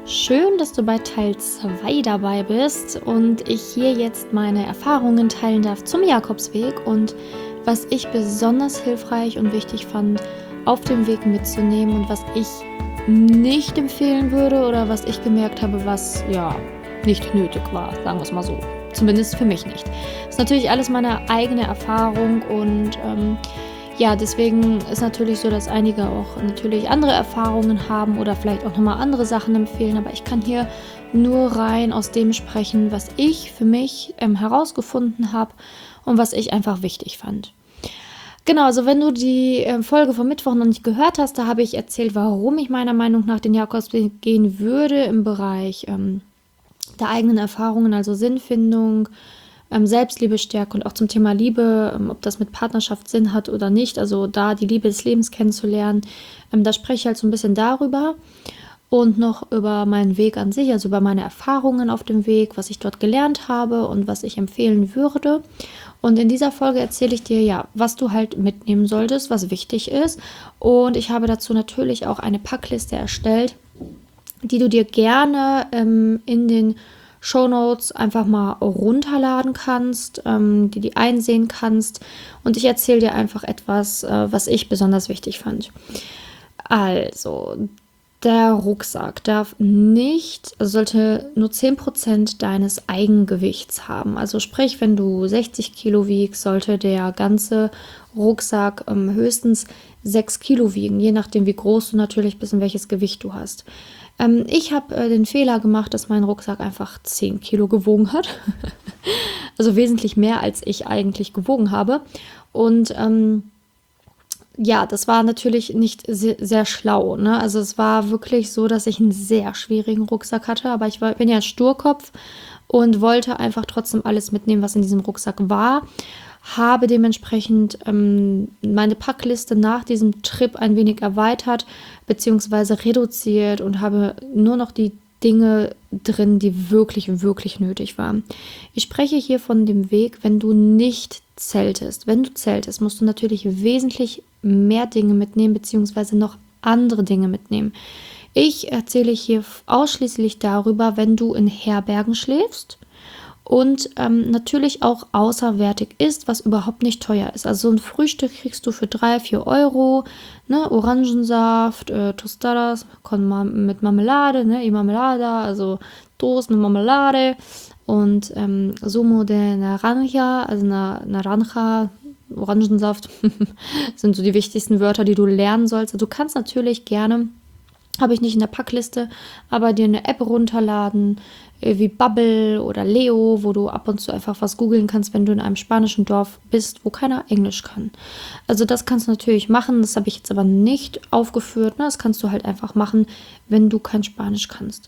Schön, dass du bei Teil 2 dabei bist und ich hier jetzt meine Erfahrungen teilen darf zum Jakobsweg und was ich besonders hilfreich und wichtig fand, auf dem Weg mitzunehmen und was ich nicht empfehlen würde oder was ich gemerkt habe, was ja nicht nötig war, sagen wir es mal so. Zumindest für mich nicht. Das ist natürlich alles meine eigene Erfahrung und ja, deswegen ist natürlich so, dass einige auch natürlich andere Erfahrungen haben oder vielleicht auch nochmal andere Sachen empfehlen, aber ich kann hier nur rein aus dem sprechen, was ich für mich herausgefunden habe und was ich einfach wichtig fand. Genau, also wenn du die Folge vom Mittwoch noch nicht gehört hast, da habe ich erzählt, warum ich meiner Meinung nach den Jakobsweg gehen würde im Bereich der eigenen Erfahrungen, also Sinnfindung, Selbstliebe, Stärke und auch zum Thema Liebe, ob das mit Partnerschaft Sinn hat oder nicht, also da die Liebe des Lebens kennenzulernen, da spreche ich halt so ein bisschen darüber und noch über meinen Weg an sich, also über meine Erfahrungen auf dem Weg, was ich dort gelernt habe und was ich empfehlen würde. Und in dieser Folge erzähle ich dir ja, was du halt mitnehmen solltest, was wichtig ist. Und ich habe dazu natürlich auch eine Packliste erstellt, die du dir gerne in den Shownotes einfach mal runterladen kannst, die einsehen kannst. Und ich erzähle dir einfach etwas, was ich besonders wichtig fand. Also, der Rucksack darf nicht, also sollte nur 10% deines Eigengewichts haben. Also sprich, wenn du 60 Kilo wiegst, sollte der ganze Rucksack höchstens 6 Kilo wiegen, je nachdem wie groß du natürlich bist und welches Gewicht du hast. Ich habe den Fehler gemacht, dass mein Rucksack einfach 10 Kilo gewogen hat. Also wesentlich mehr, als ich eigentlich gewogen habe. Und ja, das war natürlich nicht sehr, sehr schlau. Ne? Also es war wirklich so, dass ich einen sehr schwierigen Rucksack hatte. Aber bin ja ein Sturkopf und wollte einfach trotzdem alles mitnehmen, was in diesem Rucksack war. Habe dementsprechend meine Packliste nach diesem Trip ein wenig erweitert bzw. reduziert und habe nur noch die Dinge drin, die wirklich, wirklich nötig waren. Ich spreche hier von dem Weg, wenn du nicht zeltest. Wenn du zeltest, musst du natürlich wesentlich mehr Dinge mitnehmen bzw. noch andere Dinge mitnehmen. Ich erzähle hier ausschließlich darüber, wenn du in Herbergen schläfst und natürlich auch außerwertig ist, was überhaupt nicht teuer ist. Also so ein Frühstück kriegst du für 3-4 Euro, ne? Orangensaft, Tostadas mit Marmelade, ne? Y Marmelada, also Toast mit Marmelade und Zumo de Naranja, also Naranja, Orangensaft, sind so die wichtigsten Wörter, die du lernen sollst. Also du kannst natürlich gerne, habe ich nicht in der Packliste, aber dir eine App runterladen, wie Bubble oder Leo, wo du ab und zu einfach was googeln kannst, wenn du in einem spanischen Dorf bist, wo keiner Englisch kann. Also das kannst du natürlich machen, das habe ich jetzt aber nicht aufgeführt. Ne? Das kannst du halt einfach machen, wenn du kein Spanisch kannst.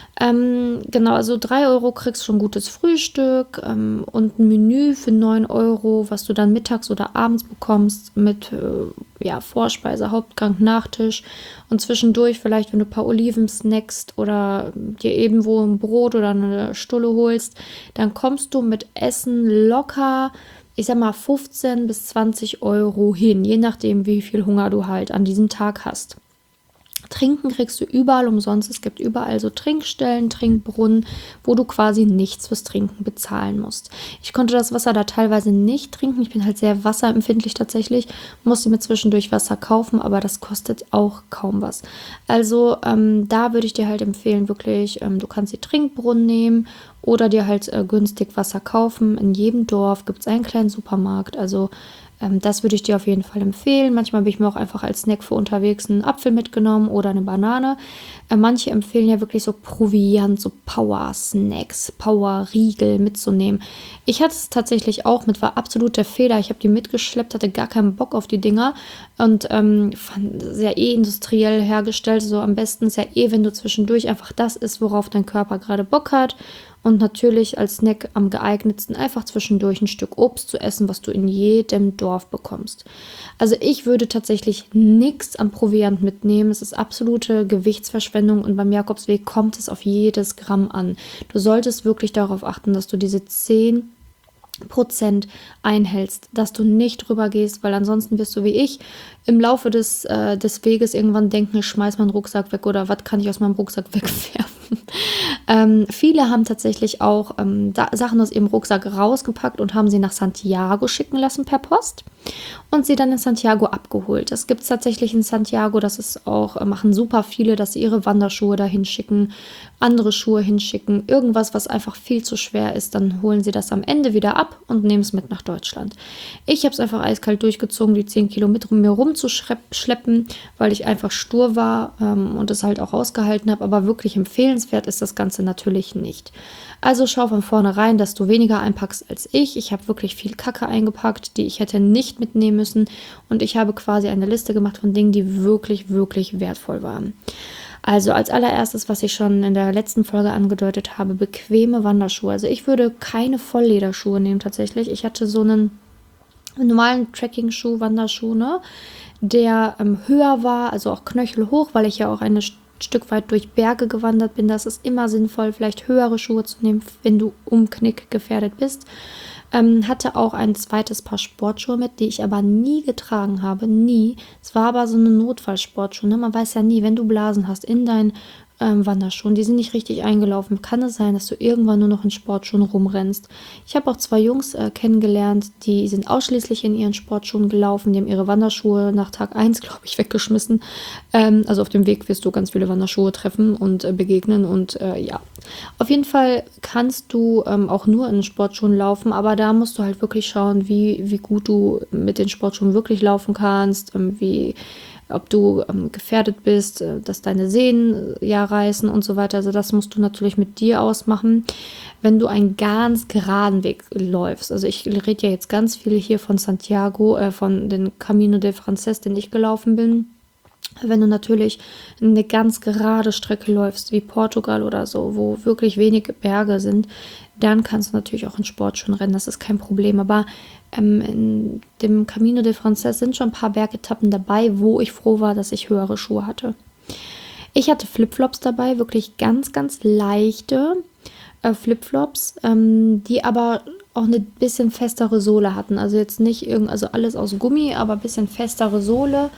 Genau, also 3 Euro kriegst du schon gutes Frühstück und ein Menü für 9 Euro, was du dann mittags oder abends bekommst mit Vorspeise, Hauptgang, Nachtisch und zwischendurch vielleicht, wenn du ein paar Oliven snackst oder dir irgendwo ein Brot oder eine Stulle holst, dann kommst du mit Essen locker, ich sag mal 15 bis 20 Euro hin, je nachdem, wie viel Hunger du halt an diesem Tag hast. Trinken kriegst du überall umsonst. Es gibt überall so Trinkstellen, Trinkbrunnen, wo du quasi nichts fürs Trinken bezahlen musst. Ich konnte das Wasser da teilweise nicht trinken. Ich bin halt sehr wasserempfindlich tatsächlich. Musste mir zwischendurch Wasser kaufen, aber das kostet auch kaum was. Also da würde ich dir halt empfehlen, wirklich, du kannst die Trinkbrunnen nehmen oder dir halt günstig Wasser kaufen. In jedem Dorf gibt es einen kleinen Supermarkt. Also das würde ich dir auf jeden Fall empfehlen. Manchmal habe ich mir auch einfach als Snack für unterwegs einen Apfel mitgenommen oder eine Banane. Manche empfehlen ja wirklich so Proviant, so Power-Snacks, Power-Riegel mitzunehmen. Ich hatte es tatsächlich auch mit, war absolut der Fehler. Ich habe die mitgeschleppt, hatte gar keinen Bock auf die Dinger und fand sehr industriell hergestellt. So am besten ist ja wenn du zwischendurch einfach das isst, worauf dein Körper gerade Bock hat. Und natürlich als Snack am geeignetsten einfach zwischendurch ein Stück Obst zu essen, was du in jedem Dorf bekommst. Also ich würde tatsächlich nichts am Proviant mitnehmen. Es ist absolute Gewichtsverschwendung und beim Jakobsweg kommt es auf jedes Gramm an. Du solltest wirklich darauf achten, dass du diese 10% einhältst, dass du nicht drüber gehst, weil ansonsten wirst du wie ich im Laufe des Weges irgendwann denken, ich schmeiß meinen Rucksack weg oder was kann ich aus meinem Rucksack wegwerfen. Viele haben tatsächlich auch Sachen aus ihrem Rucksack rausgepackt und haben sie nach Santiago schicken lassen per Post und sie dann in Santiago abgeholt. Das gibt es tatsächlich in Santiago, das ist auch, machen super viele, dass sie ihre Wanderschuhe dahin schicken, andere Schuhe hinschicken, irgendwas, was einfach viel zu schwer ist, dann holen sie das am Ende wieder ab und nehmen es mit nach Deutschland. Ich habe es einfach eiskalt durchgezogen, die 10 Kilometer mir rumzuschleppen, weil ich einfach stur war und es halt auch ausgehalten habe, aber wirklich empfehlenswert ist das Ganze natürlich nicht. Also schau von vornherein, dass du weniger einpackst als ich. Ich habe wirklich viel Kacke eingepackt, die ich hätte nicht mitnehmen müssen und ich habe quasi eine Liste gemacht von Dingen, die wirklich, wirklich wertvoll waren. Also als allererstes, was ich schon in der letzten Folge angedeutet habe, bequeme Wanderschuhe. Also ich würde keine Volllederschuhe nehmen tatsächlich. Ich hatte so einen normalen Trekking-Schuh, Wanderschuh, ne, der höher war, also auch knöchelhoch, weil ich ja auch ein Stück weit durch Berge gewandert bin. Das ist immer sinnvoll, vielleicht höhere Schuhe zu nehmen, wenn du Umknick gefährdet bist. Hatte auch ein zweites Paar Sportschuhe mit, die ich aber nie getragen habe, nie. Es war aber so eine Notfallsportschuhe, ne? Man weiß ja nie, wenn du Blasen hast in deinen Wanderschuhen, die sind nicht richtig eingelaufen, kann es sein, dass du irgendwann nur noch in Sportschuhen rumrennst. Ich habe auch zwei Jungs kennengelernt, die sind ausschließlich in ihren Sportschuhen gelaufen, die haben ihre Wanderschuhe nach Tag 1, glaube ich, weggeschmissen. Also auf dem Weg wirst du ganz viele Wanderschuhe treffen und begegnen und ja. Auf jeden Fall kannst du auch nur in Sportschuhen laufen, aber da musst du halt wirklich schauen, wie gut du mit den Sportschuhen wirklich laufen kannst, ob du gefährdet bist, dass deine Sehnen ja reißen und so weiter. Also das musst du natürlich mit dir ausmachen. Wenn du einen ganz geraden Weg läufst, also ich rede ja jetzt ganz viel hier von Santiago, von den Camino de Frances, den ich gelaufen bin. Wenn du natürlich eine ganz gerade Strecke läufst, wie Portugal oder so, wo wirklich wenige Berge sind, dann kannst du natürlich auch in Sportschuhen rennen, das ist kein Problem. Aber in dem Camino de Frances sind schon ein paar Bergetappen dabei, wo ich froh war, dass ich höhere Schuhe hatte. Ich hatte Flipflops dabei, wirklich ganz, ganz leichte Flipflops, die aber auch eine bisschen festere Sohle hatten. Also jetzt nicht also alles aus Gummi, aber ein bisschen festere Sohle.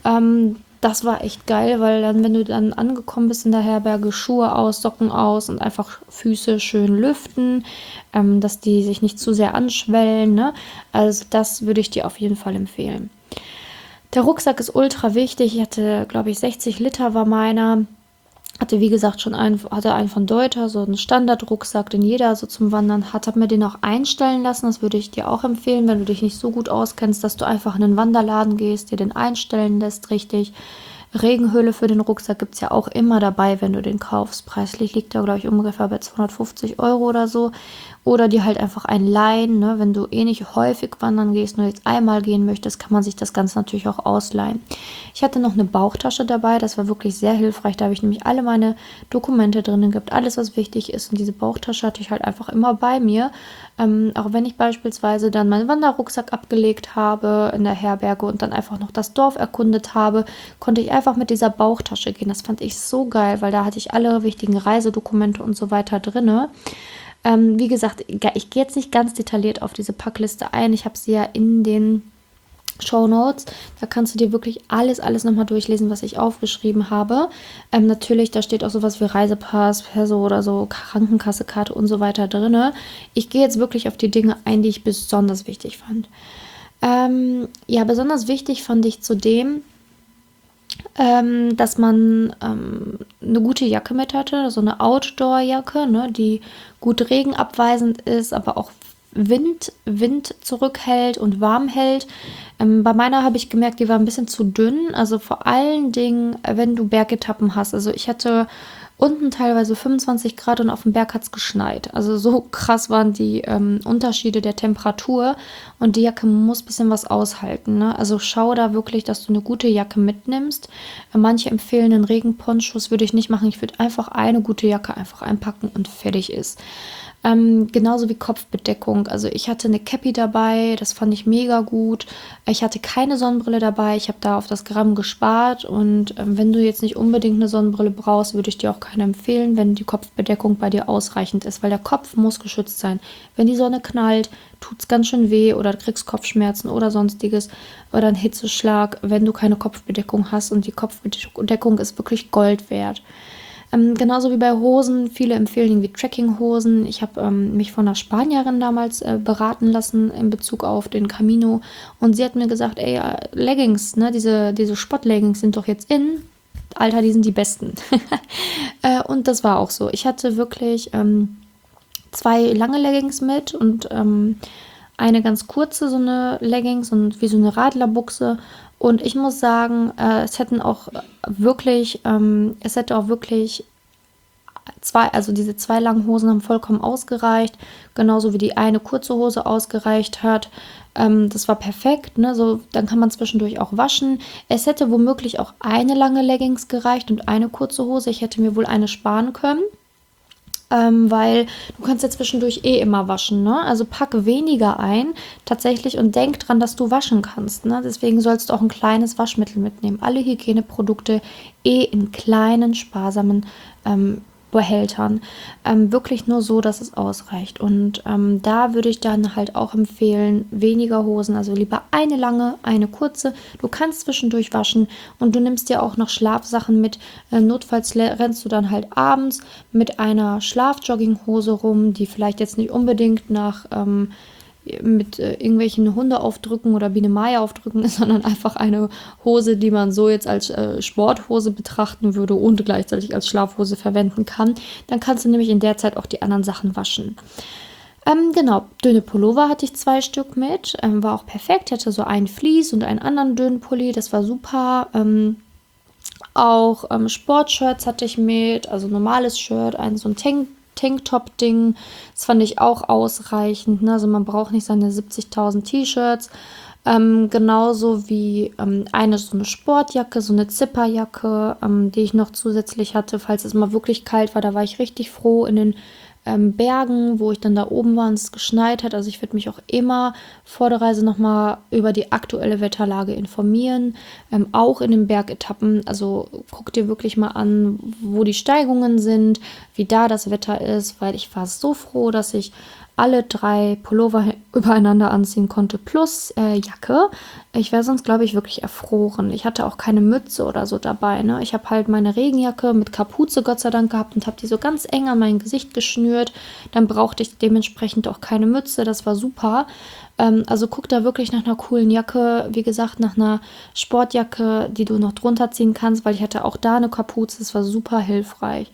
Das war echt geil, weil dann, wenn du dann angekommen bist in der Herberge, Schuhe aus, Socken aus und einfach Füße schön lüften, dass die sich nicht zu sehr anschwellen, ne? Also das würde ich dir auf jeden Fall empfehlen. Der Rucksack ist ultra wichtig. Ich hatte, glaube ich, 60 Liter war meiner. Hatte, wie gesagt, hatte einen von Deuter, so einen Standardrucksack, den jeder so zum Wandern hat. Habe mir den auch einstellen lassen. Das würde ich dir auch empfehlen, wenn du dich nicht so gut auskennst, dass du einfach in einen Wanderladen gehst, dir den einstellen lässt, richtig. Regenhülle für den Rucksack gibt es ja auch immer dabei, wenn du den kaufst. Preislich liegt der, glaube ich, ungefähr bei 250 € oder so. Oder die halt einfach ein leihen, ne? Wenn du eh nicht häufig wandern gehst, nur jetzt einmal gehen möchtest, kann man sich das Ganze natürlich auch ausleihen. Ich hatte noch eine Bauchtasche dabei, das war wirklich sehr hilfreich. Da habe ich nämlich alle meine Dokumente drin gehabt, alles was wichtig ist. Und diese Bauchtasche hatte ich halt einfach immer bei mir. Auch wenn ich beispielsweise dann meinen Wanderrucksack abgelegt habe in der Herberge und dann einfach noch das Dorf erkundet habe, konnte ich einfach mit dieser Bauchtasche gehen. Das fand ich so geil, weil da hatte ich alle wichtigen Reisedokumente und so weiter drin. Wie gesagt, ich gehe jetzt nicht ganz detailliert auf diese Packliste ein. Ich habe sie ja in den Shownotes. Da kannst du dir wirklich alles nochmal durchlesen, was ich aufgeschrieben habe. Natürlich, da steht auch sowas wie Reisepass, Perso oder so, Krankenkassekarte und so weiter drin. Ich gehe jetzt wirklich auf die Dinge ein, die ich besonders wichtig fand. Ja, besonders wichtig fand ich zudem, dass man eine gute Jacke mit hatte, so eine Outdoor-Jacke, ne, die gut regenabweisend ist, aber auch Wind zurückhält und warm hält. Bei meiner habe ich gemerkt, die war ein bisschen zu dünn, also vor allen Dingen, wenn du Bergetappen hast. Also ich hatte unten teilweise 25 Grad und auf dem Berg hat es geschneit. Also so krass waren die Unterschiede der Temperatur und die Jacke muss ein bisschen was aushalten, ne? Also schau da wirklich, dass du eine gute Jacke mitnimmst. Manche empfehlen einen Regenponchos, würde ich nicht machen. Ich würde einfach eine gute Jacke einfach einpacken und fertig ist. Genauso wie Kopfbedeckung. Also ich hatte eine Cappy dabei, das fand ich mega gut. Ich hatte keine Sonnenbrille dabei, ich habe da auf das Gramm gespart und wenn du jetzt nicht unbedingt eine Sonnenbrille brauchst, würde ich dir auch keine empfehlen, wenn die Kopfbedeckung bei dir ausreichend ist, weil der Kopf muss geschützt sein. Wenn die Sonne knallt, tut es ganz schön weh oder du kriegst Kopfschmerzen oder sonstiges oder einen Hitzeschlag, wenn du keine Kopfbedeckung hast und die Kopfbedeckung ist wirklich Gold wert. Genauso wie bei Hosen. Viele empfehlen irgendwie Trekkinghosen. Ich habe mich von einer Spanierin damals beraten lassen in Bezug auf den Camino. Und sie hat mir gesagt, ey, Leggings, ne, diese Sportleggings sind doch jetzt in. Alter, die sind die besten. Und das war auch so. Ich hatte wirklich 2 lange Leggings mit und eine ganz kurze, so eine Leggings und wie so eine Radlerbuchse. Und ich muss sagen, es hätte auch wirklich also diese 2 langen Hosen haben vollkommen ausgereicht, genauso wie die eine kurze Hose ausgereicht hat. Das war perfekt, ne? So, dann kann man zwischendurch auch waschen. Es hätte womöglich auch eine lange Leggings gereicht und eine kurze Hose. Ich hätte mir wohl eine sparen können. Weil du kannst ja zwischendurch immer waschen, ne? Also pack weniger ein tatsächlich und denk dran, dass du waschen kannst, ne? Deswegen sollst du auch ein kleines Waschmittel mitnehmen. Alle Hygieneprodukte in kleinen, sparsamen Behältern. Wirklich nur so, dass es ausreicht. Und da würde ich dann halt auch empfehlen, weniger Hosen, also lieber eine lange, eine kurze. Du kannst zwischendurch waschen und du nimmst dir auch noch Schlafsachen mit. Notfalls rennst du dann halt abends mit einer Schlafjogginghose rum, die vielleicht jetzt nicht unbedingt mit irgendwelchen Hundeaufdrücken oder Biene Maya aufdrücken ist, sondern einfach eine Hose, die man so jetzt als Sporthose betrachten würde und gleichzeitig als Schlafhose verwenden kann. Dann kannst du nämlich in der Zeit auch die anderen Sachen waschen. Genau, dünne Pullover hatte ich 2 Stück mit, war auch perfekt. Ich hatte so einen Fleece und einen anderen dünnen Pulli, das war super. Auch Sportshirts hatte ich mit, also normales Shirt, so ein Tanktop-Ding. Das fand ich auch ausreichend. Ne? Also man braucht nicht seine 70.000 T-Shirts. Genauso wie so eine Sportjacke, so eine Zipperjacke, die ich noch zusätzlich hatte, falls es mal wirklich kalt war. Da war ich richtig froh in den Bergen, wo ich dann da oben war und es geschneit hat. Also ich würde mich auch immer vor der Reise nochmal über die aktuelle Wetterlage informieren, auch in den Bergetappen. Also guck dir wirklich mal an, wo die Steigungen sind, wie da das Wetter ist, weil ich war so froh, dass ich alle 3 Pullover übereinander anziehen konnte, plus Jacke. Ich wäre sonst, glaube ich, wirklich erfroren. Ich hatte auch keine Mütze oder so dabei. Ne? Ich habe halt meine Regenjacke mit Kapuze, Gott sei Dank, gehabt und habe die so ganz eng an mein Gesicht geschnürt. Dann brauchte ich dementsprechend auch keine Mütze. Das war super. Also guck da wirklich nach einer coolen Jacke. Wie gesagt, nach einer Sportjacke, die du noch drunter ziehen kannst, weil ich hatte auch da eine Kapuze. Das war super hilfreich.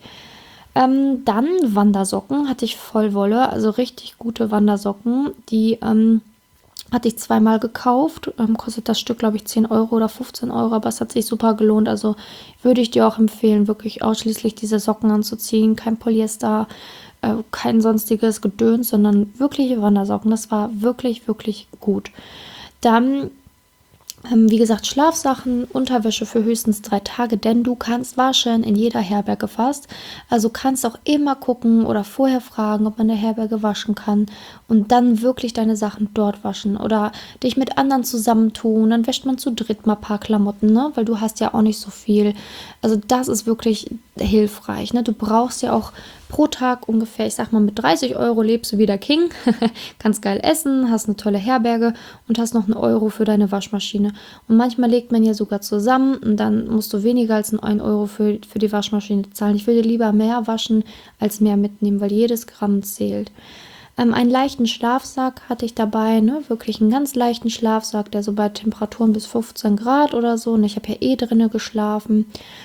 Dann Wandersocken hatte ich Vollwolle, also richtig gute Wandersocken. Die hatte ich 2-mal gekauft. Kostet das Stück, glaube ich, 10 Euro oder 15 Euro, aber es hat sich super gelohnt. Also würde ich dir auch empfehlen, wirklich ausschließlich diese Socken anzuziehen. Kein Polyester, kein sonstiges Gedöns, sondern wirkliche Wandersocken. Das war wirklich, wirklich gut. Dann wie gesagt, Schlafsachen, Unterwäsche für höchstens 3 Tage, denn du kannst waschen in jeder Herberge fast. Also kannst auch immer gucken oder vorher fragen, ob man in der Herberge waschen kann und dann wirklich deine Sachen dort waschen oder dich mit anderen zusammentun. Dann wäscht man zu dritt mal ein paar Klamotten, ne? Weil du hast ja auch nicht so viel. Also das ist wirklich hilfreich, ne? Du brauchst ja auch pro Tag ungefähr, ich sag mal, mit 30 Euro lebst du wie der King, kannst geil essen, hast eine tolle Herberge und hast noch 1 Euro für deine Waschmaschine. Und manchmal legt man ja sogar zusammen und dann musst du weniger als 1 Euro für die Waschmaschine zahlen. Ich würde lieber mehr waschen als mehr mitnehmen, weil jedes Gramm zählt. Einen leichten Schlafsack hatte ich dabei, ne? Wirklich einen ganz leichten Schlafsack, der so bei Temperaturen bis 15 Grad oder so, und ich habe ja drinnen geschlafen.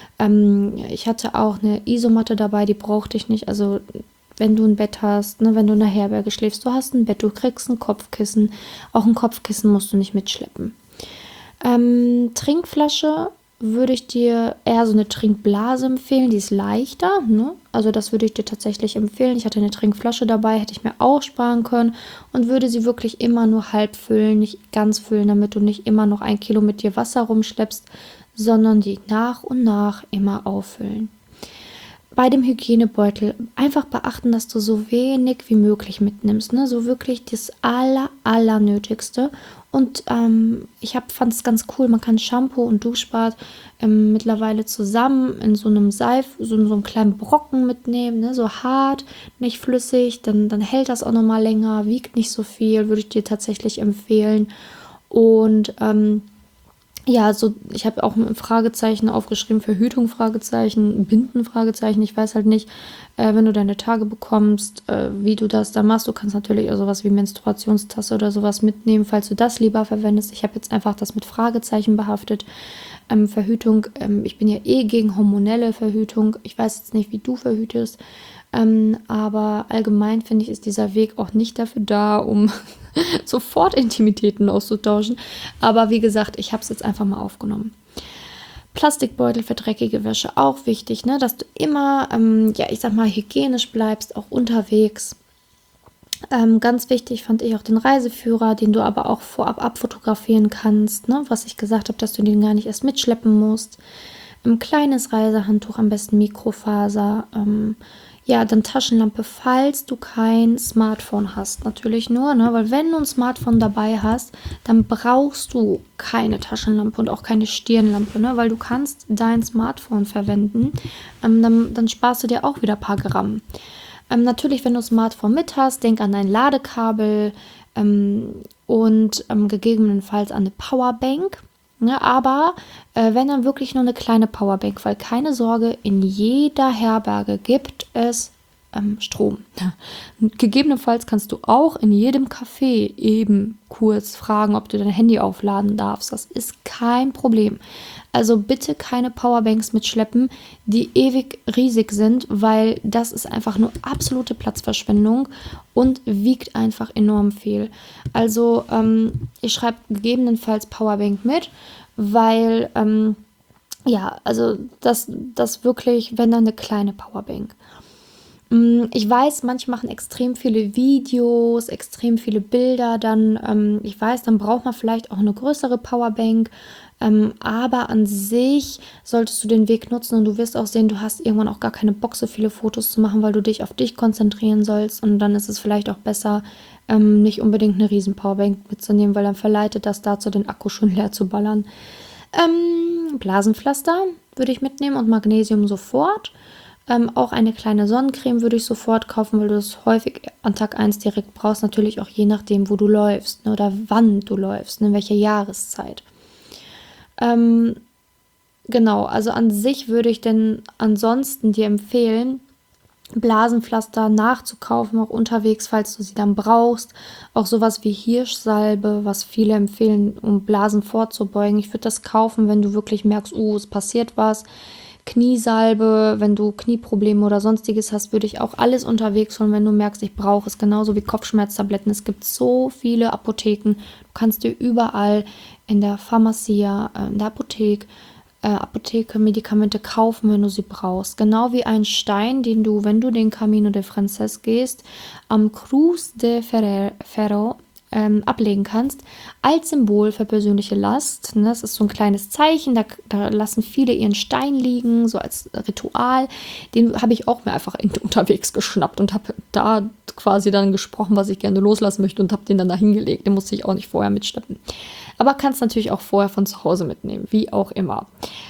Ich hatte auch eine Isomatte dabei, die brauchte ich nicht, also wenn du ein Bett hast, ne, wenn du in der Herberge schläfst, du hast ein Bett, du kriegst ein Kopfkissen, auch ein Kopfkissen musst du nicht mitschleppen. Trinkflasche würde ich dir eher so eine Trinkblase empfehlen, die ist leichter, ne? Also das würde ich dir tatsächlich empfehlen. Ich hatte eine Trinkflasche dabei, hätte ich mir auch sparen können und würde sie wirklich immer nur halb füllen, nicht ganz füllen, damit du nicht immer noch 1 Kilo mit dir Wasser rumschleppst, sondern die nach und nach immer auffüllen. Bei dem Hygienebeutel einfach beachten, dass du so wenig wie möglich mitnimmst, ne? So wirklich das Allernötigste. Und fand es ganz cool, man kann Shampoo und Duschbad mittlerweile zusammen in so einem so einem kleinen Brocken mitnehmen, ne? So hart, nicht flüssig, dann hält das auch nochmal länger, wiegt nicht so viel, würde ich dir tatsächlich empfehlen. Und Ja, so, ich habe auch ein Fragezeichen aufgeschrieben, Verhütung, Fragezeichen, Binden, Fragezeichen. Ich weiß halt nicht, wenn du deine Tage bekommst, wie du das dann machst. Du kannst natürlich auch sowas wie Menstruationstasse oder sowas mitnehmen, falls du das lieber verwendest. Ich habe jetzt einfach das mit Fragezeichen behaftet. Verhütung, ich bin ja eh gegen hormonelle Verhütung. Ich weiß jetzt nicht, wie du verhütest. Aber allgemein finde ich, ist dieser Weg auch nicht dafür da, um sofort Intimitäten auszutauschen. Aber wie gesagt, ich habe es jetzt einfach mal aufgenommen. Plastikbeutel für dreckige Wäsche, auch wichtig, ne? Dass du immer, ja, ich sag mal, hygienisch bleibst, auch unterwegs. Ganz wichtig fand ich auch den Reiseführer, den du aber auch vorab abfotografieren kannst, ne? Was ich gesagt habe, dass du den gar nicht erst mitschleppen musst. Ein kleines Reisehandtuch, am besten Mikrofaser. Ja, dann Taschenlampe, falls du kein Smartphone hast. Natürlich nur, ne? Weil wenn du ein Smartphone dabei hast, dann brauchst du keine Taschenlampe und auch keine Stirnlampe, ne? Weil du kannst dein Smartphone verwenden. Dann sparst du dir auch wieder ein paar Gramm. Natürlich, wenn du ein Smartphone mit hast, denk an dein Ladekabel und gegebenenfalls an eine Powerbank. Ne, aber wenn dann wirklich nur eine kleine Powerbank, weil keine Sorge, in jeder Herberge gibt es Strom. Gegebenenfalls kannst du auch in jedem Café eben kurz fragen, ob du dein Handy aufladen darfst. Das ist kein Problem. Also bitte keine Powerbanks mitschleppen, die ewig riesig sind, weil das ist einfach nur absolute Platzverschwendung und wiegt einfach enorm viel. Also ich schreibe gegebenenfalls Powerbank mit, weil ja, also das wirklich, wenn dann eine kleine Powerbank. Ich weiß, manche machen extrem viele Videos, extrem viele Bilder, dann, ich weiß, dann braucht man vielleicht auch eine größere Powerbank, aber an sich solltest du den Weg nutzen und du wirst auch sehen, du hast irgendwann auch gar keine Bock, so viele Fotos zu machen, weil du dich auf dich konzentrieren sollst und dann ist es vielleicht auch besser, nicht unbedingt eine riesen Powerbank mitzunehmen, weil dann verleitet das dazu, den Akku schon leer zu ballern. Blasenpflaster würde ich mitnehmen und Magnesium sofort. Auch eine kleine Sonnencreme würde ich sofort kaufen, weil du das häufig an Tag 1 direkt brauchst. Natürlich auch je nachdem, wo du läufst, ne, oder wann du läufst, ne, in welcher Jahreszeit. Genau, also an sich würde ich denn ansonsten dir empfehlen, Blasenpflaster nachzukaufen, auch unterwegs, falls du sie dann brauchst. Auch sowas wie Hirschsalbe, was viele empfehlen, um Blasen vorzubeugen. Ich würde das kaufen, wenn du wirklich merkst, es passiert was. Kniesalbe, wenn du Knieprobleme oder sonstiges hast, würde ich auch alles unterwegs holen, wenn du merkst, ich brauche es. Genauso wie Kopfschmerztabletten. Es gibt so viele Apotheken. Du kannst dir überall in der Pharmacia, in der Apotheke Medikamente kaufen, wenn du sie brauchst. Genau wie ein Stein, den du, wenn du den Camino de Frances gehst, am Cruz de Ferro ablegen kannst, als Symbol für persönliche Last. Das ist so ein kleines Zeichen, da lassen viele ihren Stein liegen, so als Ritual. Den habe ich auch mir einfach unterwegs geschnappt und habe da quasi dann gesprochen, was ich gerne loslassen möchte und habe den dann da hingelegt. Den musste ich auch nicht vorher mitschleppen. Aber kannst natürlich auch vorher von zu Hause mitnehmen, wie auch immer.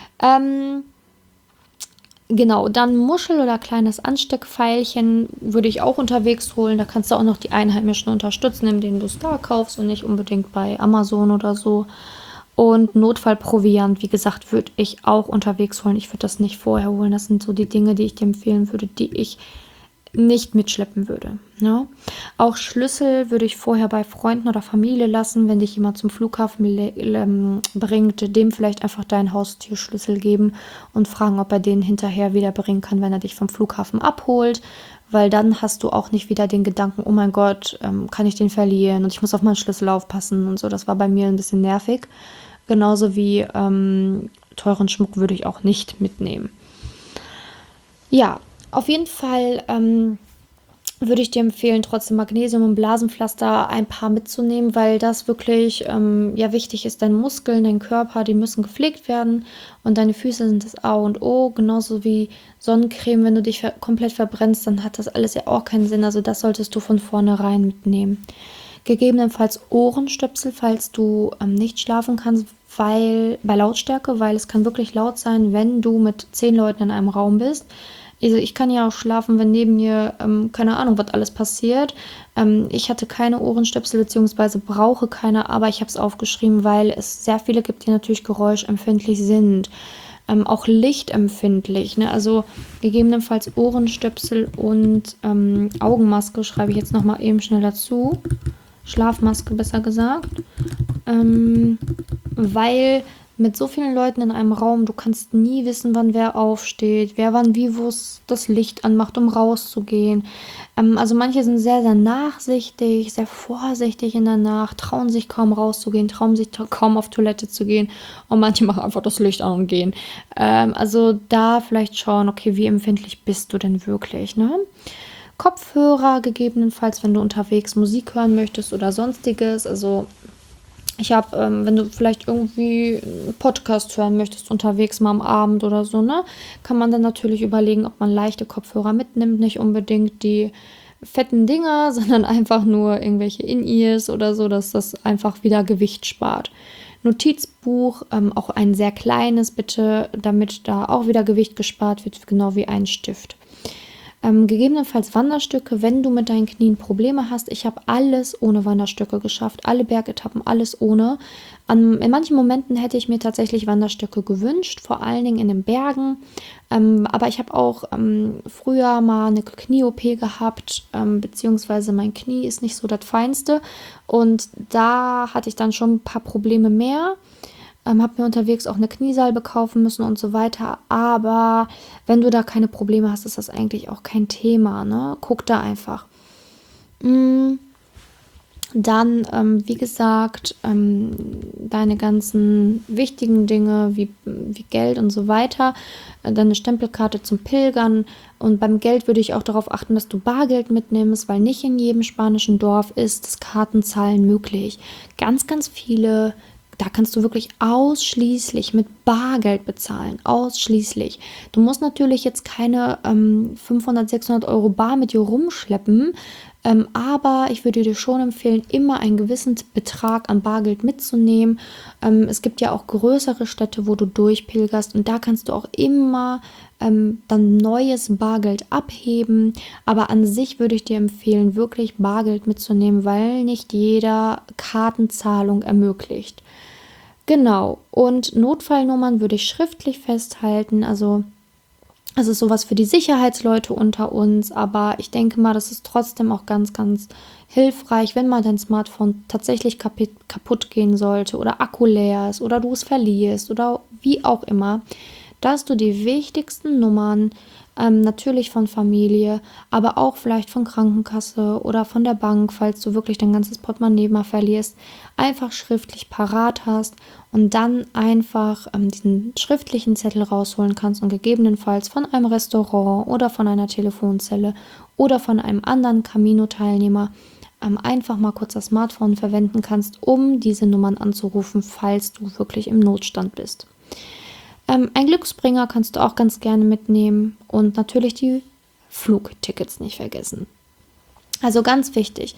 Genau, dann Muschel oder kleines Ansteckpfeilchen würde ich auch unterwegs holen. Da kannst du auch noch die Einheimischen unterstützen, indem du es da kaufst und nicht unbedingt bei Amazon oder so. Und Notfallproviant, wie gesagt, würde ich auch unterwegs holen. Ich würde das nicht vorher holen. Das sind so die Dinge, die ich dir empfehlen würde, die ich nicht mitschleppen würde. Ne? Auch Schlüssel würde ich vorher bei Freunden oder Familie lassen, wenn dich jemand zum Flughafen bringt, dem vielleicht einfach deinen Haustürschlüssel geben und fragen, ob er den hinterher wieder bringen kann, wenn er dich vom Flughafen abholt, weil dann hast du auch nicht wieder den Gedanken, oh mein Gott, kann ich den verlieren und ich muss auf meinen Schlüssel aufpassen und so. Das war bei mir ein bisschen nervig. Genauso wie teuren Schmuck würde ich auch nicht mitnehmen. Ja, auf jeden Fall würde ich dir empfehlen, trotzdem Magnesium und Blasenpflaster ein paar mitzunehmen, weil das wirklich ja wichtig ist. Deine Muskeln, dein Körper, die müssen gepflegt werden und deine Füße sind das A und O, genauso wie Sonnencreme. Wenn du dich komplett verbrennst, dann hat das alles ja auch keinen Sinn. Also das solltest du von vornherein mitnehmen. Gegebenenfalls Ohrenstöpsel, falls du nicht schlafen kannst, bei Lautstärke, weil es kann wirklich laut sein, wenn du mit 10 Leuten in einem Raum bist. Also ich kann ja auch schlafen, wenn neben mir, keine Ahnung, was alles passiert. Ich hatte keine Ohrenstöpsel beziehungsweise brauche keine, aber ich habe es aufgeschrieben, weil es sehr viele gibt, die natürlich geräuschempfindlich sind. Auch lichtempfindlich, ne? Also gegebenenfalls Ohrenstöpsel und Augenmaske schreibe ich jetzt nochmal eben schnell dazu. Schlafmaske besser gesagt. Weil mit so vielen Leuten in einem Raum, du kannst nie wissen, wann wer aufsteht, wer wann wie wo das Licht anmacht, um rauszugehen. Also manche sind sehr, sehr nachsichtig, sehr vorsichtig in der Nacht, trauen sich kaum rauszugehen, trauen sich kaum auf Toilette zu gehen und manche machen einfach das Licht an und gehen. Also da vielleicht schauen, okay, wie empfindlich bist du denn wirklich, ne? Kopfhörer gegebenenfalls, wenn du unterwegs Musik hören möchtest oder sonstiges. Also ich habe, wenn du vielleicht irgendwie einen Podcast hören möchtest unterwegs mal am Abend oder so, ne, kann man dann natürlich überlegen, ob man leichte Kopfhörer mitnimmt, nicht unbedingt die fetten Dinger, sondern einfach nur irgendwelche In-Ears oder so, dass das einfach wieder Gewicht spart. Notizbuch, auch ein sehr kleines bitte, damit da auch wieder Gewicht gespart wird, genau wie ein Stift. Gegebenenfalls Wanderstücke, wenn du mit deinen Knien Probleme hast. Ich habe alles ohne Wanderstücke geschafft, alle Bergetappen, alles ohne. In manchen Momenten hätte ich mir tatsächlich Wanderstücke gewünscht, vor allen Dingen in den Bergen. Aber ich habe auch früher mal eine Knie-OP gehabt, beziehungsweise mein Knie ist nicht so das Feinste. Und da hatte ich dann schon ein paar Probleme mehr. Habe mir unterwegs auch eine Kniesalbe kaufen müssen und so weiter. Aber wenn du da keine Probleme hast, ist das eigentlich auch kein Thema, ne? Guck da einfach. Dann, wie gesagt, deine ganzen wichtigen Dinge wie Geld und so weiter, deine Stempelkarte zum Pilgern. Und beim Geld würde ich auch darauf achten, dass du Bargeld mitnimmst, weil nicht in jedem spanischen Dorf ist das Kartenzahlen möglich. Ganz, ganz viele. Da kannst du wirklich ausschließlich mit Bargeld bezahlen. Ausschließlich. Du musst natürlich jetzt keine 500, 600 Euro bar mit dir rumschleppen. Aber ich würde dir schon empfehlen, immer einen gewissen Betrag an Bargeld mitzunehmen. Es gibt ja auch größere Städte, wo du durchpilgerst. Und da kannst du auch immer dann neues Bargeld abheben. Aber an sich würde ich dir empfehlen, wirklich Bargeld mitzunehmen, weil nicht jeder Kartenzahlung ermöglicht. Genau, und Notfallnummern würde ich schriftlich festhalten, also es ist sowas für die Sicherheitsleute unter uns, aber ich denke mal, das ist trotzdem auch ganz, ganz hilfreich, wenn mal dein Smartphone tatsächlich kaputt gehen sollte oder Akku leer ist oder du es verlierst oder wie auch immer, dass du die wichtigsten Nummern natürlich von Familie, aber auch vielleicht von Krankenkasse oder von der Bank, falls du wirklich dein ganzes Portemonnaie mal verlierst, einfach schriftlich parat hast und dann einfach diesen schriftlichen Zettel rausholen kannst und gegebenenfalls von einem Restaurant oder von einer Telefonzelle oder von einem anderen Camino-Teilnehmer einfach mal kurz das Smartphone verwenden kannst, um diese Nummern anzurufen, falls du wirklich im Notstand bist. Ein Glücksbringer kannst du auch ganz gerne mitnehmen und natürlich die Flugtickets nicht vergessen. Also ganz wichtig.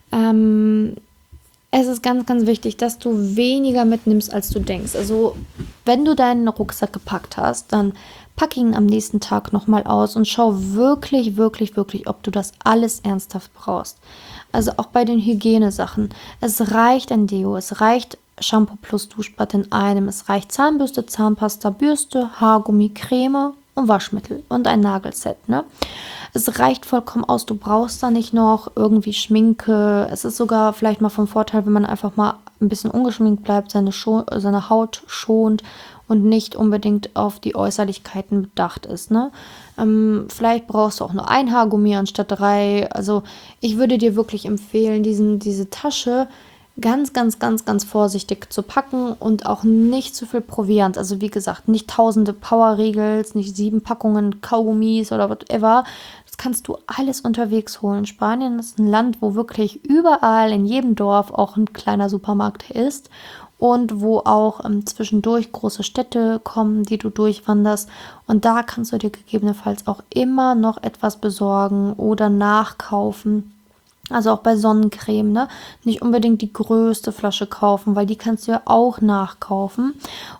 Es ist ganz, ganz wichtig, dass du weniger mitnimmst, als du denkst. Also wenn du deinen Rucksack gepackt hast, dann pack ihn am nächsten Tag nochmal aus und schau wirklich, wirklich, wirklich, ob du das alles ernsthaft brauchst. Also auch bei den Hygienesachen. Es reicht ein Deo, es reicht Shampoo plus Duschbad in einem. Es reicht Zahnbürste, Zahnpasta, Bürste, Haargummi, Creme und Waschmittel und ein Nagelset, ne? Es reicht vollkommen aus. Du brauchst da nicht noch irgendwie Schminke. Es ist sogar vielleicht mal vom Vorteil, wenn man einfach mal ein bisschen ungeschminkt bleibt, seine Haut schont und nicht unbedingt auf die Äußerlichkeiten bedacht ist, ne? Vielleicht brauchst du auch nur ein Haargummi anstatt 3. Also ich würde dir wirklich empfehlen, diese Tasche ganz, ganz, ganz, ganz vorsichtig zu packen und auch nicht zu viel Proviant. Also wie gesagt, nicht tausende Powerriegels, nicht 7 Packungen Kaugummis oder whatever. Das kannst du alles unterwegs holen. Spanien ist ein Land, wo wirklich überall in jedem Dorf auch ein kleiner Supermarkt ist und wo auch zwischendurch große Städte kommen, die du durchwanderst. Und da kannst du dir gegebenenfalls auch immer noch etwas besorgen oder nachkaufen. Also auch bei Sonnencreme, ne? Nicht unbedingt die größte Flasche kaufen, weil die kannst du ja auch nachkaufen.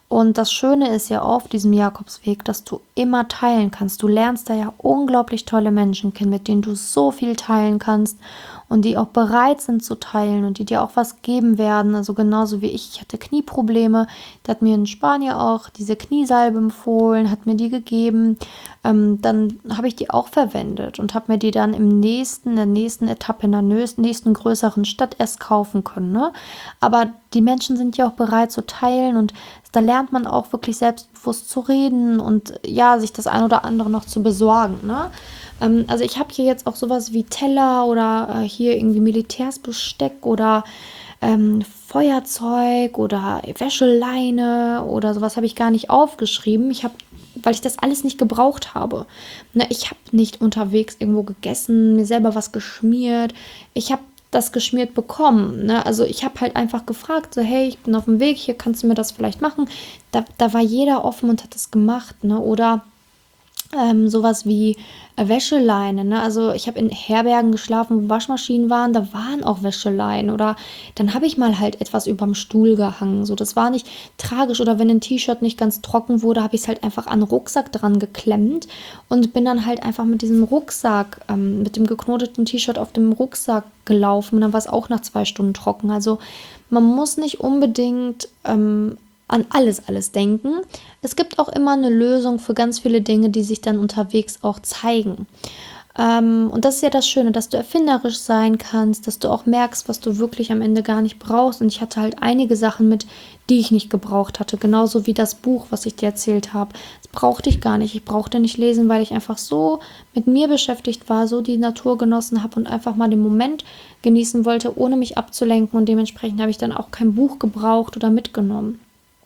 Und das Schöne ist ja auf diesem Jakobsweg, dass du immer teilen kannst. Du lernst da ja unglaublich tolle Menschen kennen, mit denen du so viel teilen kannst und die auch bereit sind zu teilen und die dir auch was geben werden. Also genauso wie ich. Ich hatte Knieprobleme. Da hat mir ein Spanier auch diese Kniesalbe empfohlen, hat mir die gegeben. Dann habe ich die auch verwendet und habe mir die dann in der nächsten Etappe, in der nächsten größeren Stadt erst kaufen können. Ne? Aber die Menschen sind ja auch bereit zu teilen und da lernt man auch wirklich selbstbewusst zu reden und ja, sich das ein oder andere noch zu besorgen. Ne? Also ich habe hier jetzt auch sowas wie Teller oder hier irgendwie Militärsbesteck oder Feuerzeug oder Wäscheleine oder sowas habe ich gar nicht aufgeschrieben. Weil ich das alles nicht gebraucht habe. Ne, ich habe nicht unterwegs irgendwo gegessen, mir selber was geschmiert. Ich habe das geschmiert bekommen. Ne? Also ich habe halt einfach gefragt, so hey, ich bin auf dem Weg, hier kannst du mir das vielleicht machen. Da war jeder offen und hat das gemacht. Ne? Oder sowas wie Wäscheleinen. Ne? Also ich habe in Herbergen geschlafen, wo Waschmaschinen waren, da waren auch Wäscheleinen. Oder dann habe ich mal halt etwas überm Stuhl gehangen. So, das war nicht tragisch. Oder wenn ein T-Shirt nicht ganz trocken wurde, habe ich es halt einfach an den Rucksack dran geklemmt und bin dann halt einfach mit diesem Rucksack, mit dem geknoteten T-Shirt auf dem Rucksack gelaufen. Und dann war es auch nach 2 Stunden trocken. Also man muss nicht unbedingt an alles denken. Es gibt auch immer eine Lösung für ganz viele Dinge, die sich dann unterwegs auch zeigen. Und das ist ja das Schöne, dass du erfinderisch sein kannst, dass du auch merkst, was du wirklich am Ende gar nicht brauchst. Und ich hatte halt einige Sachen mit, die ich nicht gebraucht hatte. Genauso wie das Buch, was ich dir erzählt habe. Das brauchte ich gar nicht. Ich brauchte nicht lesen, weil ich einfach so mit mir beschäftigt war, so die Natur genossen habe und einfach mal den Moment genießen wollte, ohne mich abzulenken. Und dementsprechend habe ich dann auch kein Buch gebraucht oder mitgenommen.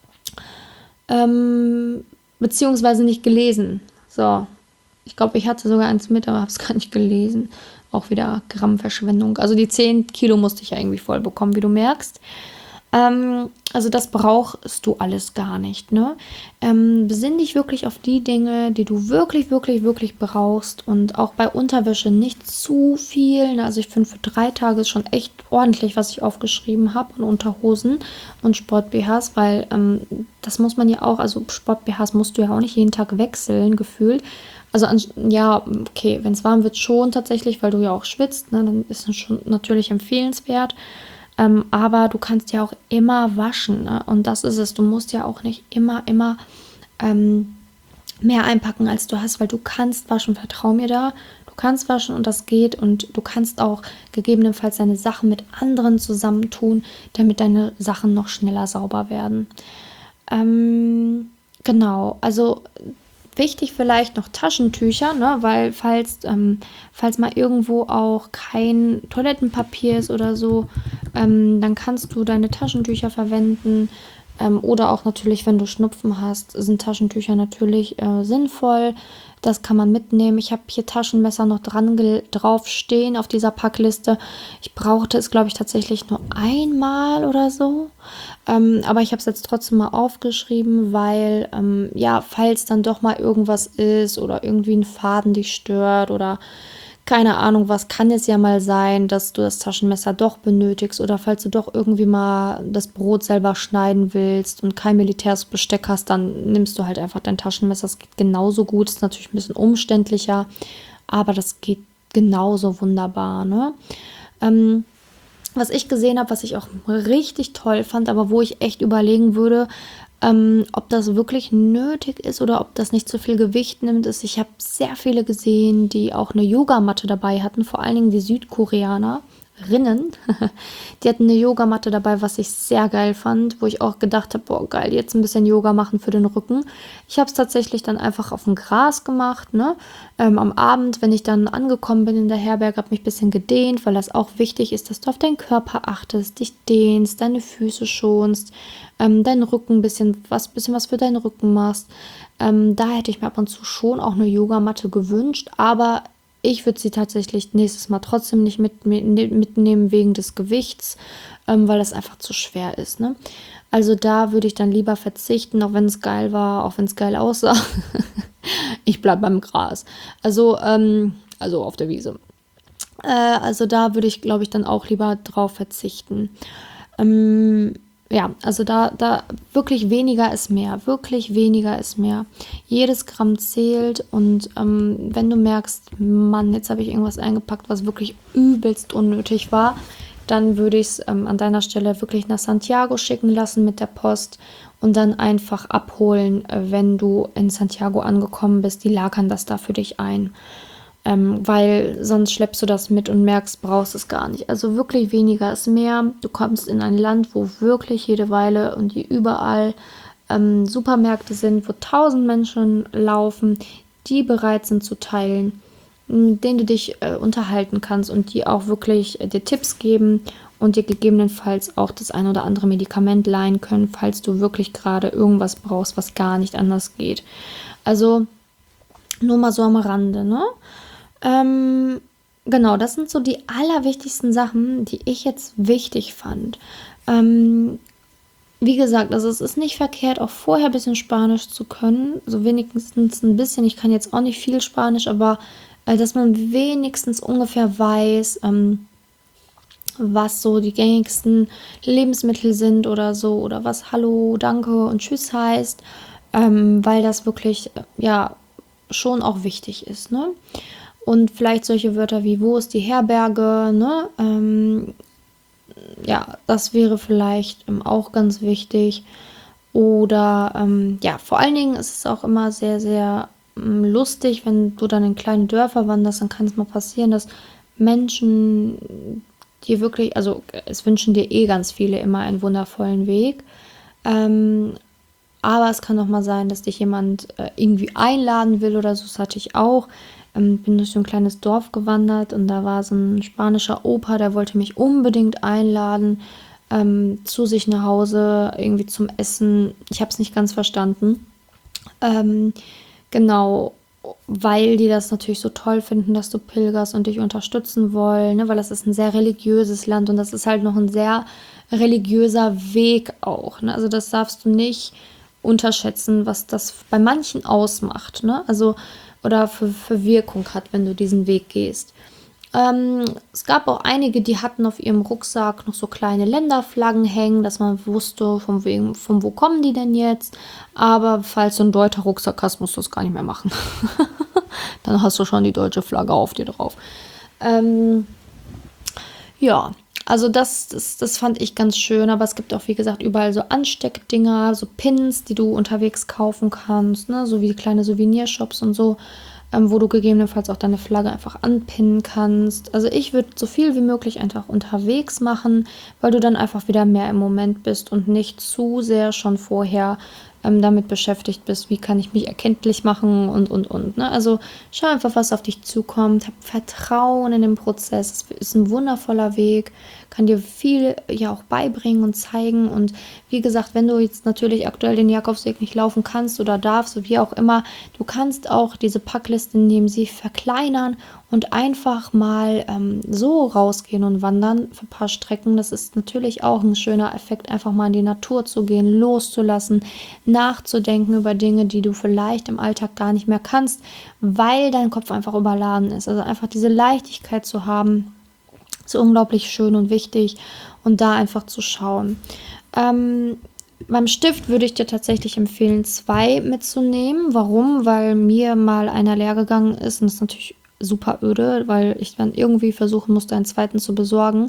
Beziehungsweise nicht gelesen. So, ich glaube, ich hatte sogar eins mit, aber habe es gar nicht gelesen. Auch wieder Grammverschwendung. Also die 10 Kilo musste ich ja irgendwie voll bekommen, wie du merkst. Also das brauchst du alles gar nicht. Ne? Besinn dich wirklich auf die Dinge, die du wirklich, wirklich, wirklich brauchst. Und auch bei Unterwäsche nicht zu viel. Ne? Also ich finde, für 3 Tage ist schon echt ordentlich, was ich aufgeschrieben habe. Und Unterhosen und Sport-BHs, weil das muss man ja auch, also Sport-BHs musst du ja auch nicht jeden Tag wechseln, gefühlt. Also ja, okay, wenn es warm wird schon tatsächlich, weil du ja auch schwitzt, ne, dann ist es schon natürlich empfehlenswert. Aber du kannst ja auch immer waschen, ne? Und das ist es. Du musst ja auch nicht immer mehr einpacken, als du hast, weil du kannst waschen. Vertrau mir da. Du kannst waschen und das geht. Und du kannst auch gegebenenfalls deine Sachen mit anderen zusammentun, damit deine Sachen noch schneller sauber werden. Genau, also wichtig vielleicht noch Taschentücher, ne? Weil falls mal irgendwo auch kein Toilettenpapier ist oder so, dann kannst du deine Taschentücher verwenden. Oder auch natürlich, wenn du Schnupfen hast, sind Taschentücher natürlich sinnvoll. Das kann man mitnehmen. Ich habe hier Taschenmesser noch drauf stehen auf dieser Packliste. Ich brauchte es, glaube ich, tatsächlich nur einmal oder so. Aber ich habe es jetzt trotzdem mal aufgeschrieben, weil, ja, falls dann doch mal irgendwas ist oder irgendwie ein Faden dich stört oder keine Ahnung was, kann es ja mal sein, dass du das Taschenmesser doch benötigst oder falls du doch irgendwie mal das Brot selber schneiden willst und kein Militärsbesteck hast, dann nimmst du halt einfach dein Taschenmesser. Das geht genauso gut, ist natürlich ein bisschen umständlicher, aber das geht genauso wunderbar, ne? Was ich gesehen habe, was ich auch richtig toll fand, aber wo ich echt überlegen würde, ob das wirklich nötig ist oder ob das nicht zu viel Gewicht nimmt, ist, ich habe sehr viele gesehen, die auch eine Yogamatte dabei hatten, vor allen Dingen die Südkoreanerinnen. Die hatten eine Yogamatte dabei, was ich sehr geil fand, wo ich auch gedacht habe, boah, geil, jetzt ein bisschen Yoga machen für den Rücken. Ich habe es tatsächlich dann einfach auf dem Gras gemacht, ne? Am Abend, wenn ich dann angekommen bin in der Herberge, habe mich ein bisschen gedehnt, weil das auch wichtig ist, dass du auf deinen Körper achtest, dich dehnst, deine Füße schonst, deinen Rücken ein bisschen was für deinen Rücken machst. Da hätte ich mir ab und zu schon auch eine Yogamatte gewünscht, aber ich würde sie tatsächlich nächstes Mal trotzdem nicht mitnehmen wegen des Gewichts, weil das einfach zu schwer ist. Ne? Also da würde ich dann lieber verzichten, auch wenn es geil war, auch wenn es geil aussah. Ich bleibe beim Gras. Also auf der Wiese. Also da würde ich, glaube ich, dann auch lieber drauf verzichten. ja, also da wirklich weniger ist mehr, wirklich weniger ist mehr. Jedes Gramm zählt und wenn du merkst, Mann, jetzt habe ich irgendwas eingepackt, was wirklich übelst unnötig war, dann würde ich es an deiner Stelle wirklich nach Santiago schicken lassen mit der Post und dann einfach abholen, wenn du in Santiago angekommen bist. Die lagern das da für dich ein. Weil sonst schleppst du das mit und merkst, brauchst es gar nicht. Also wirklich weniger ist mehr. Du kommst in ein Land, wo wirklich jede Weile und überall Supermärkte sind, wo 1000 Menschen laufen, die bereit sind zu teilen, denen du dich unterhalten kannst und die auch wirklich dir Tipps geben und dir gegebenenfalls auch das ein oder andere Medikament leihen können, falls du wirklich gerade irgendwas brauchst, was gar nicht anders geht. Also nur mal so am Rande, ne? Genau, das sind so die allerwichtigsten Sachen, die ich jetzt wichtig fand. Wie gesagt, also es ist nicht verkehrt, auch vorher ein bisschen Spanisch zu können. So wenigstens ein bisschen. Ich kann jetzt auch nicht viel Spanisch, aber dass man wenigstens ungefähr weiß, was so die gängigsten Lebensmittel sind oder so. Oder was Hallo, Danke und Tschüss heißt. Weil das wirklich, ja, schon auch wichtig ist, ne? Und vielleicht solche Wörter wie, wo ist die Herberge, ne? Ja, das wäre vielleicht auch ganz wichtig. Oder ja, vor allen Dingen ist es auch immer sehr, sehr lustig, wenn du dann in kleine Dörfer wanderst, dann kann es mal passieren, dass Menschen dir wirklich, also es wünschen dir ganz viele immer einen wundervollen Weg. Aber es kann auch mal sein, dass dich jemand irgendwie einladen will oder so. Das hatte ich auch. Bin durch so ein kleines Dorf gewandert und da war so ein spanischer Opa, der wollte mich unbedingt einladen zu sich nach Hause, irgendwie zum Essen. Ich habe es nicht ganz verstanden. Genau, weil die das natürlich so toll finden, dass du pilgerst und dich unterstützen wollen, ne? Weil das ist ein sehr religiöses Land und das ist halt noch ein sehr religiöser Weg auch. Ne? Also das darfst du nicht unterschätzen, was das bei manchen ausmacht, ne? Also oder für Wirkung hat, wenn du diesen Weg gehst. Es gab auch einige, die hatten auf ihrem Rucksack noch so kleine Länderflaggen hängen, dass man wusste, von wo kommen die denn jetzt. Aber falls du einen deutscher Rucksack hast, musst du das gar nicht mehr machen. Dann hast du schon die deutsche Flagge auf dir drauf. Ja, also das fand ich ganz schön, aber es gibt auch, wie gesagt, überall so Ansteckdinger, so Pins, die du unterwegs kaufen kannst, ne? So wie kleine Souvenirshops und so, wo du gegebenenfalls auch deine Flagge einfach anpinnen kannst. Also ich würde so viel wie möglich einfach unterwegs machen, weil du dann einfach wieder mehr im Moment bist und nicht zu sehr schon vorher damit beschäftigt bist, wie kann ich mich erkenntlich machen und. Ne? Also schau einfach, was auf dich zukommt, hab Vertrauen in den Prozess. Es ist ein wundervoller Weg, kann dir viel ja auch beibringen und zeigen. Und wie gesagt, wenn du jetzt natürlich aktuell den Jakobsweg nicht laufen kannst oder darfst, so wie auch immer, du kannst auch diese Packliste nehmen, sie verkleinern und einfach mal so rausgehen und wandern für ein paar Strecken. Das ist natürlich auch ein schöner Effekt, einfach mal in die Natur zu gehen, loszulassen, nachzudenken über Dinge, die du vielleicht im Alltag gar nicht mehr kannst, weil dein Kopf einfach überladen ist. Also einfach diese Leichtigkeit zu haben, ist unglaublich schön und wichtig und da einfach zu schauen. Beim Stift würde ich dir tatsächlich empfehlen, 2 mitzunehmen. Warum? Weil mir mal einer leer gegangen ist und das ist natürlich super öde, weil ich dann irgendwie versuchen musste, einen zweiten zu besorgen.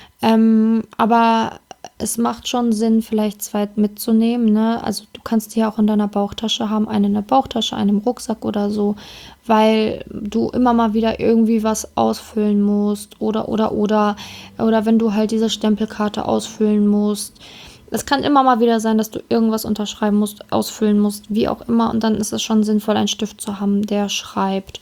Aber es macht schon Sinn, vielleicht 2 mitzunehmen, ne? Also du kannst die ja auch in deiner Bauchtasche haben, eine in der Bauchtasche, eine im Rucksack oder so, weil du immer mal wieder irgendwie was ausfüllen musst oder wenn du halt diese Stempelkarte ausfüllen musst. Es kann immer mal wieder sein, dass du irgendwas unterschreiben musst, ausfüllen musst, wie auch immer. Und dann ist es schon sinnvoll, einen Stift zu haben, der schreibt.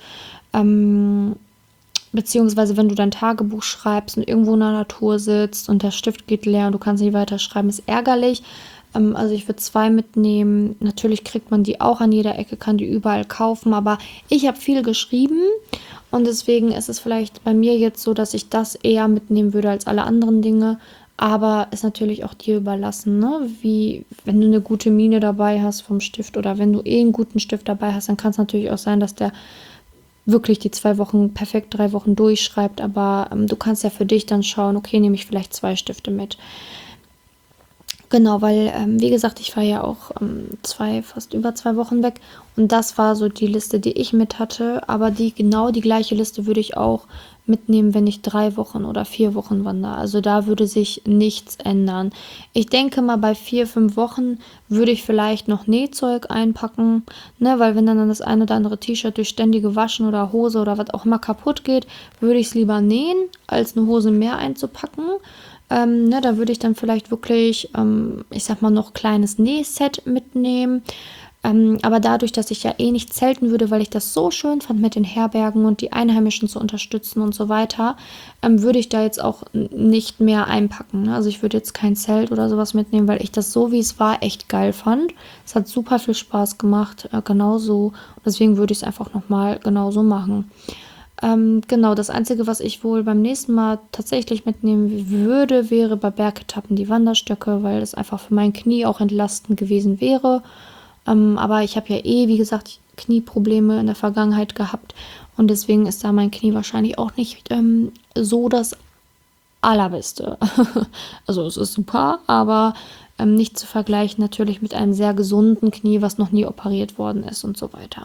Beziehungsweise wenn du dein Tagebuch schreibst und irgendwo in der Natur sitzt und der Stift geht leer und du kannst nicht weiterschreiben, ist ärgerlich. Also ich würde 2 mitnehmen. Natürlich kriegt man die auch an jeder Ecke, kann die überall kaufen. Aber ich habe viel geschrieben und deswegen ist es vielleicht bei mir jetzt so, dass ich das eher mitnehmen würde als alle anderen Dinge. Aber ist natürlich auch dir überlassen, ne? Wie, wenn du eine gute Mine dabei hast vom Stift oder wenn du einen guten Stift dabei hast, dann kann es natürlich auch sein, dass der wirklich die 2 Wochen perfekt 3 Wochen durchschreibt. Aber du kannst ja für dich dann schauen, okay, nehme ich vielleicht 2 Stifte mit. Genau, weil, wie gesagt, ich war ja auch fast über 2 Wochen weg und das war so die Liste, die ich mit hatte. Aber genau die gleiche Liste würde ich auch mitnehmen, wenn ich 3 Wochen oder 4 Wochen wandere. Also da würde sich nichts ändern. Ich denke mal, bei 4, 5 Wochen würde ich vielleicht noch Nähzeug einpacken, ne? Weil wenn dann das ein oder andere T-Shirt durch ständige Waschen oder Hose oder was auch immer kaputt geht, würde ich es lieber nähen, als eine Hose mehr einzupacken. Ne, da würde ich dann vielleicht wirklich, ich sag mal, noch kleines Nähset mitnehmen. Aber dadurch, dass ich ja eh nicht zelten würde, weil ich das so schön fand mit den Herbergen und die Einheimischen zu unterstützen und so weiter, würde ich da jetzt auch nicht mehr einpacken. Ne? Also ich würde jetzt kein Zelt oder sowas mitnehmen, weil ich das so, wie es war, echt geil fand. Es hat super viel Spaß gemacht, genauso. Deswegen würde ich es einfach nochmal genauso machen. Genau, das Einzige, was ich wohl beim nächsten Mal tatsächlich mitnehmen würde, wäre bei Bergetappen die Wanderstöcke, weil das einfach für mein Knie auch entlastend gewesen wäre. Aber ich habe ja eh, wie gesagt, Knieprobleme in der Vergangenheit gehabt und deswegen ist da mein Knie wahrscheinlich auch nicht so das Allerbeste. Also es ist super, aber nicht zu vergleichen natürlich mit einem sehr gesunden Knie, was noch nie operiert worden ist und so weiter.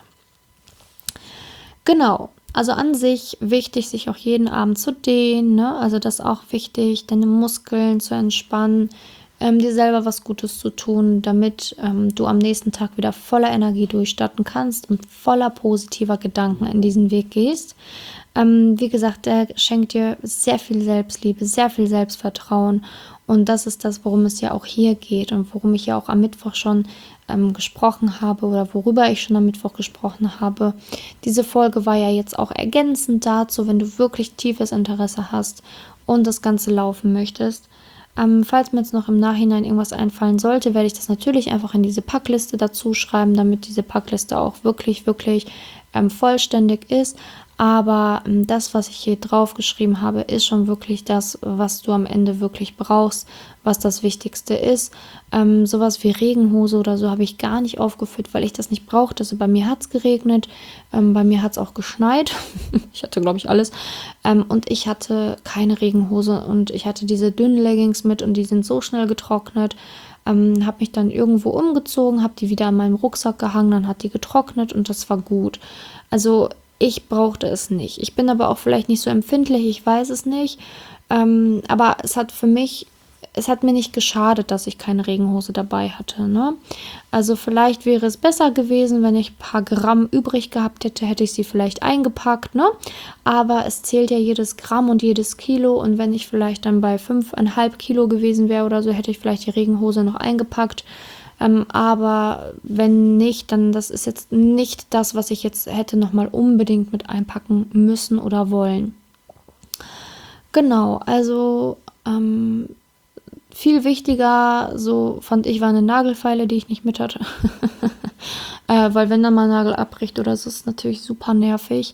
Genau. Also an sich wichtig, sich auch jeden Abend zu dehnen, ne? Also das ist auch wichtig, deine Muskeln zu entspannen, dir selber was Gutes zu tun, damit du am nächsten Tag wieder voller Energie durchstarten kannst und voller positiver Gedanken in diesen Weg gehst. Wie gesagt, der schenkt dir sehr viel Selbstliebe, sehr viel Selbstvertrauen und das ist das, worum es ja auch hier geht und worum ich ja auch am Mittwoch schon gesprochen habe oder worüber ich schon am Mittwoch gesprochen habe. Diese Folge war ja jetzt auch ergänzend dazu, wenn du wirklich tiefes Interesse hast und das Ganze laufen möchtest. Falls mir jetzt noch im Nachhinein irgendwas einfallen sollte, werde ich das natürlich einfach in diese Packliste dazu schreiben, damit diese Packliste auch wirklich, wirklich vollständig ist. Aber das, was ich hier drauf geschrieben habe, ist schon wirklich das, was du am Ende wirklich brauchst, was das Wichtigste ist. Sowas wie Regenhose oder so habe ich gar nicht aufgeführt, weil ich das nicht brauchte. Also bei mir hat es geregnet, bei mir hat es auch geschneit. Ich hatte, glaube ich, alles. Und ich hatte keine Regenhose und ich hatte diese dünnen Leggings mit und die sind so schnell getrocknet. Habe mich dann irgendwo umgezogen, habe die wieder an meinem Rucksack gehangen, dann hat die getrocknet und das war gut. Also ich brauchte es nicht. Ich bin aber auch vielleicht nicht so empfindlich, ich weiß es nicht. Aber es hat mir nicht geschadet, dass ich keine Regenhose dabei hatte. Ne? Also vielleicht wäre es besser gewesen, wenn ich ein paar Gramm übrig gehabt hätte, hätte ich sie vielleicht eingepackt. Ne? Aber es zählt ja jedes Gramm und jedes Kilo. Und wenn ich vielleicht dann bei 5,5 Kilo gewesen wäre oder so, hätte ich vielleicht die Regenhose noch eingepackt. Aber wenn nicht, dann das ist jetzt nicht das, was ich jetzt hätte nochmal unbedingt mit einpacken müssen oder wollen. Genau, also viel wichtiger, so fand ich, war eine Nagelfeile, die ich nicht mit hatte. Weil wenn dann mal ein Nagel abbricht oder so, ist es natürlich super nervig.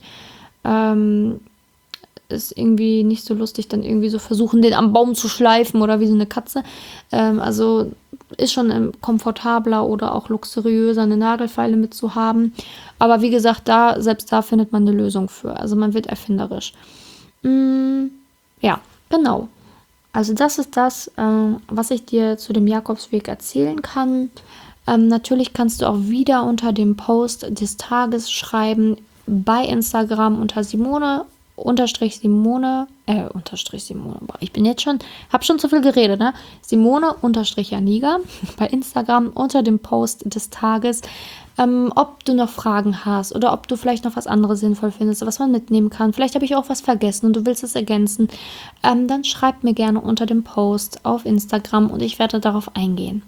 Ist irgendwie nicht so lustig, dann irgendwie so versuchen, den am Baum zu schleifen oder wie so eine Katze. Also ist schon komfortabler oder auch luxuriöser, eine Nagelfeile mitzuhaben. Aber wie gesagt, selbst da findet man eine Lösung für. Also man wird erfinderisch. Ja, genau. Also das ist das, was ich dir zu dem Jakobsweg erzählen kann. Natürlich kannst du auch wieder unter dem Post des Tages schreiben bei Instagram unter Simone Simone, boah, ich bin jetzt schon, habe schon zu viel geredet, ne? Simone_Janiga bei Instagram unter dem Post des Tages, ob du noch Fragen hast oder ob du vielleicht noch was anderes sinnvoll findest, was man mitnehmen kann. Vielleicht habe ich auch was vergessen und du willst es ergänzen. Dann schreib mir gerne unter dem Post auf Instagram und ich werde darauf eingehen.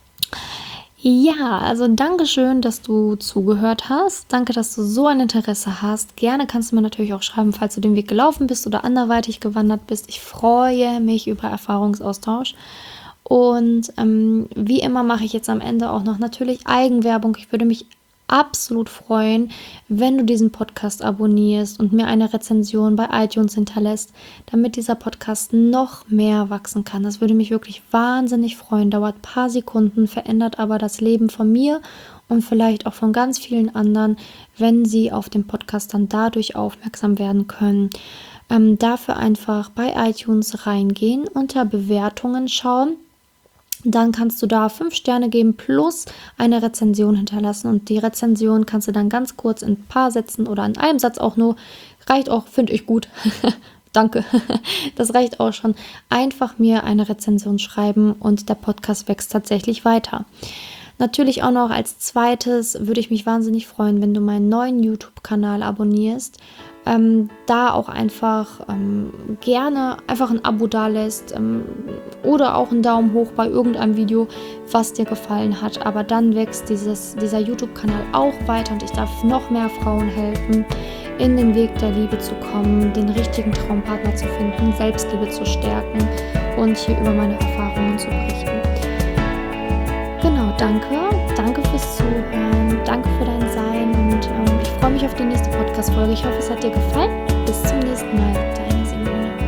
Ja, also danke schön, dass du zugehört hast. Danke, dass du so ein Interesse hast. Gerne kannst du mir natürlich auch schreiben, falls du den Weg gelaufen bist oder anderweitig gewandert bist. Ich freue mich über Erfahrungsaustausch. Und wie immer mache ich jetzt am Ende auch noch natürlich Eigenwerbung. Ich würde mich absolut freuen, wenn du diesen Podcast abonnierst und mir eine Rezension bei iTunes hinterlässt, damit dieser Podcast noch mehr wachsen kann. Das würde mich wirklich wahnsinnig freuen. Dauert ein paar Sekunden, verändert aber das Leben von mir und vielleicht auch von ganz vielen anderen, wenn sie auf den Podcast dann dadurch aufmerksam werden können. Dafür einfach bei iTunes reingehen, unter Bewertungen schauen. dann kannst du da 5 Sterne geben plus eine Rezension hinterlassen. Und die Rezension kannst du dann ganz kurz in ein paar Sätzen oder in einem Satz auch nur, reicht auch, finde ich gut. Danke. Das reicht auch schon. Einfach mir eine Rezension schreiben und der Podcast wächst tatsächlich weiter. Natürlich auch noch als zweites würde ich mich wahnsinnig freuen, wenn du meinen neuen YouTube-Kanal abonnierst. Da auch einfach gerne einfach ein Abo dalässt oder auch einen Daumen hoch bei irgendeinem Video, was dir gefallen hat. Aber dann wächst dieser YouTube-Kanal auch weiter und ich darf noch mehr Frauen helfen, in den Weg der Liebe zu kommen, den richtigen Traumpartner zu finden, Selbstliebe zu stärken und hier über meine Erfahrungen zu berichten. Genau, danke. Danke fürs Zuhören. Danke für dein Sein und ich freue mich auf die nächste Podcast-Folge. Ich hoffe, es hat dir gefallen. Bis zum nächsten Mal. Deine Simone.